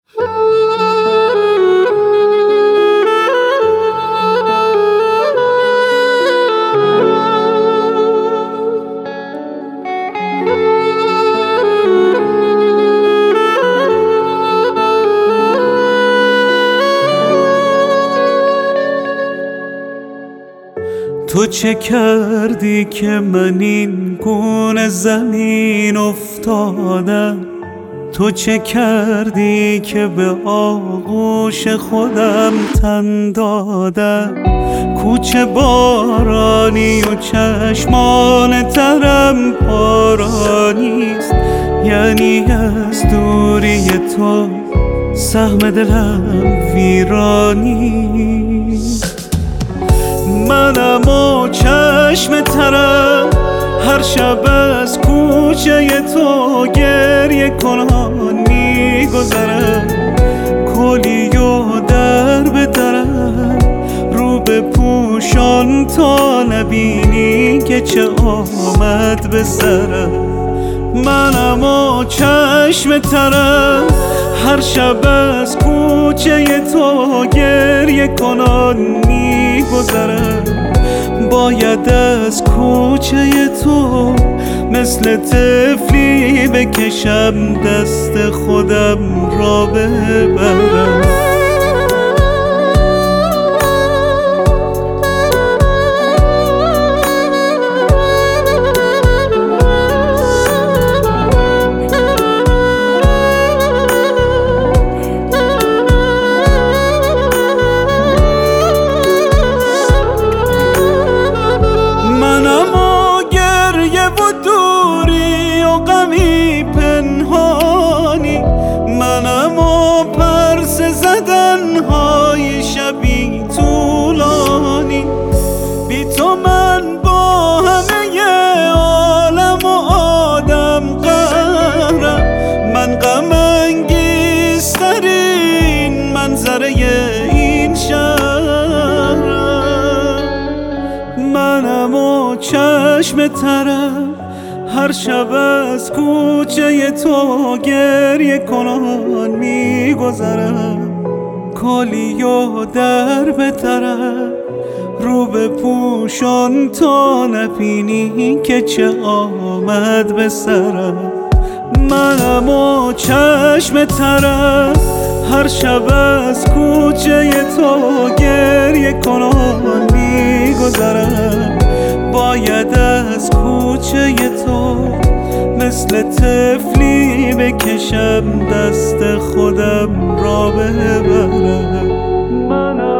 تو چه کردی که من این گونه زمین افتادم؟ تو چه کردی که به آغوش خودم تن دادم؟ کوچه بارانی و چشمان ترم بارانیست، یعنی از دوری تو سهم دلم ویرانیست. منم و چشم ترم هر شب از کوچه تو گریه کنان میگذرم، کلی و در به درم رو به پوشان تا نبینی که چه آمد به سرم. منم و چشم ترم هر شب از کوچه تو گریه کنان میگذرم، باید از کوچه تو مثل طفلی بکشم دست خودم را ببرم. دوری و غمی پنهانی، منم و پرس زدنهای شبی طولانی، بی تو من با همه عالم و آدم قهرم، من غم انگیزترین منظره این شهرم. منم و چشم ترم هر شب از کوچه تو گریه کنان میگذرم، کلی و در به طرف رو به پوشان تا نبینی که چه آمد به سرم. منم و چشم ترم هر شب از کوچه تو گریه کنان میگذرم، باید از کوچه تو مثل طفلی بکشم دست خودم را ببرم.